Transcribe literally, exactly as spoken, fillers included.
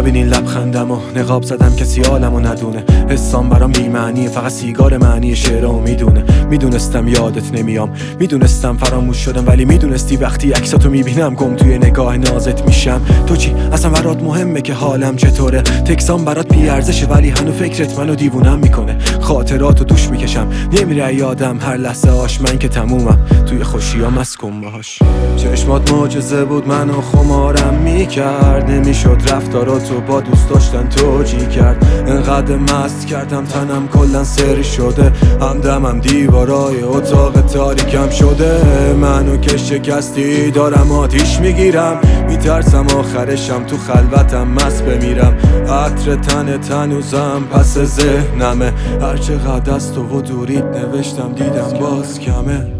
نبینین لبخندم و نقاب زدم کسی عالمو ندونه. حسام برام بی معنیه، فقط سیگار معنی شعرامو میدونه. میدونستم یادت نمیام، میدونستم فراموش شدم، ولی میدونستی وقتی عکساتو میبینم گم توی نگاه نازت میشم. تو چی اصلا برات مهمه که حالم چطوره؟ تکسام برات بی ارزشه ولی هنو فکرت منو دیوونم میکنه. خاطراتو دوش میکشم نمیره یادم هر لحظه هاش، من که تمومم توی خوشیام مسکن باهاش. چشمات معجزه بود منو خمارم میکرد، نمیشد رفتاراتو با دوست داشتن توجیه کرد. انقدر مست کردم تنم کلن سری شده، همدمم دیوارای اتاق تاریکم شده. منو که شکستی دارم آتیش میگیرم، میترسم آخرشم تو خلوتم مست بمیرم. عطر تن تنوزم پس ذهنمه، هرچقدر از تو و دورید نوشتم دیدم باز کمه.